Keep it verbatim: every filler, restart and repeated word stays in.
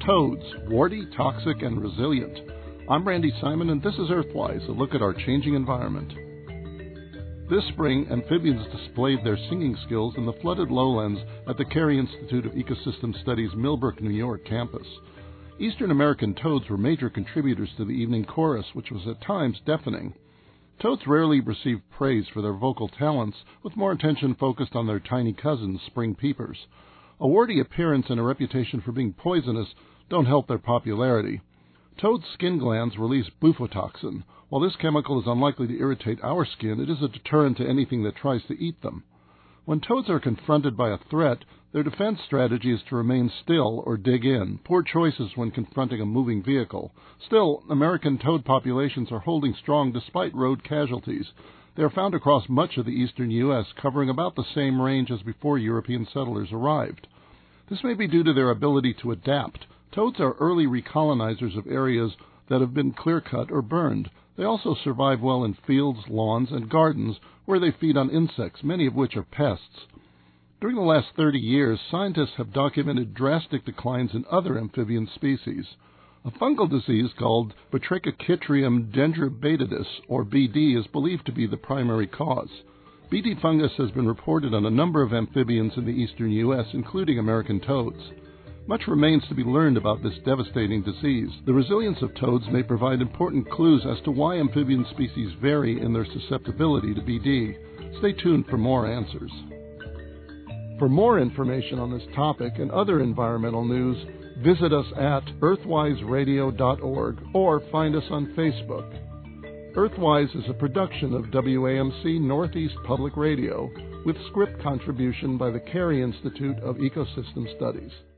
Toads, warty, toxic, and resilient. I'm Randy Simon, and this is Earthwise, a look at our changing environment. This spring, amphibians displayed their singing skills in the flooded lowlands at the Cary Institute of Ecosystem Studies' Millbrook, New York campus. Eastern American toads were major contributors to the evening chorus, which was at times deafening. Toads rarely receive praise for their vocal talents, with more attention focused on their tiny cousins, spring peepers. A warty appearance and a reputation for being poisonous don't help their popularity. Toads' skin glands release bufotoxin. While this chemical is unlikely to irritate our skin, it is a deterrent to anything that tries to eat them. When toads are confronted by a threat, their defense strategy is to remain still or dig in, poor choices when confronting a moving vehicle. Still, American toad populations are holding strong despite road casualties. They are found across much of the eastern U S, covering about the same range as before European settlers arrived. This may be due to their ability to adapt. Toads are early recolonizers of areas that have been clear-cut or burned. They also survive well in fields, lawns, and gardens, where they feed on insects, many of which are pests. During the last thirty years, scientists have documented drastic declines in other amphibian species. A fungal disease called Batrachochytrium dendrobatidis, or B D, is believed to be the primary cause. B D fungus has been reported on a number of amphibians in the eastern U S, including American toads. Much remains to be learned about this devastating disease. The resilience of toads may provide important clues as to why amphibian species vary in their susceptibility to B D. Stay tuned for more answers. For more information on this topic and other environmental news, visit us at earthwise radio dot org or find us on Facebook. Earthwise is a production of W A M C Northeast Public Radio with script contribution by the Cary Institute of Ecosystem Studies.